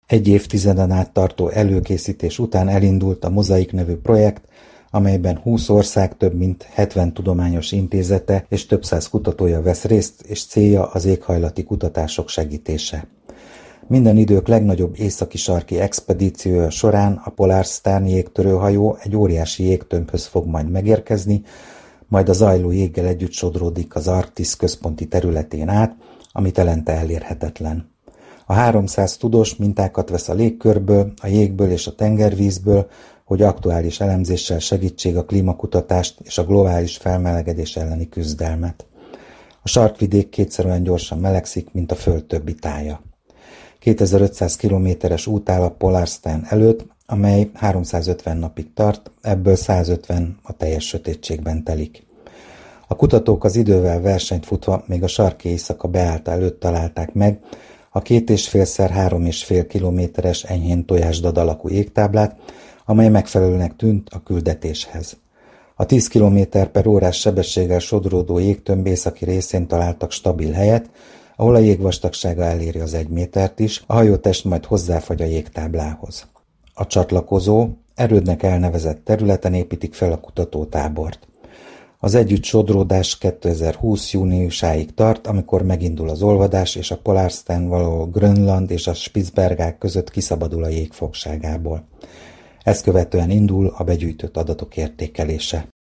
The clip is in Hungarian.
Egy évtizeden át tartó előkészítés után elindult a Mozaik nevű projekt, amelyben 20 ország több mint 70 tudományos intézete és több száz kutatója vesz részt, és célja az éghajlati kutatások segítése. Minden idők legnagyobb északi sarki expedíciója során a Polar Stern jégtörőhajó egy óriási jégtömbhöz fog majd megérkezni, majd a zajló jéggel együtt sodródik az Arktisz központi területén át, ami telente elérhetetlen. A 300 tudós mintákat vesz a légkörből, a jégből és a tengervízből, hogy aktuális elemzéssel segítsék a klímakutatást és a globális felmelegedés elleni küzdelmet. A sarkvidék kétszer olyan gyorsan melegszik, mint a Föld többi tája. 2500 kilométeres út áll a Polar Stern előtt, amely 350 napig tart, ebből 150 a teljes sötétségben telik. A kutatók az idővel versenyt futva még a sarki éjszaka beállta előtt találták meg a 2,5x3,5 kilométeres enyhén tojásdad alakú jégtáblát, amely megfelelőnek tűnt a küldetéshez. A 10 km/h sebességgel sodródó jégtömb északi részén találtak stabil helyet, ahol a jég vastagsága eléri az 1 métert is, a hajótest majd hozzáfagy a jégtáblához. A csatlakozó, erődnek elnevezett területen építik fel a kutatótábort. Az együtt sodródás 2020. júniusáig tart, amikor megindul az olvadás, és a Polar Stern valahol Grönland és a Spitzbergák között kiszabadul a jég fogságából. Ezt követően indul a begyűjtött adatok értékelése.